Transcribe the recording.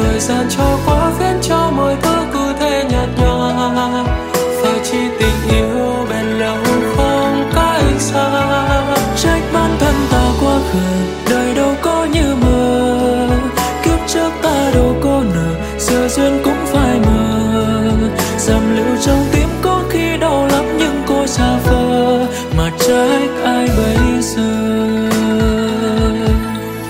thời gian trôi qua khiến cho mọi thứ cứ thế nhạt nhòa, phải chi tìm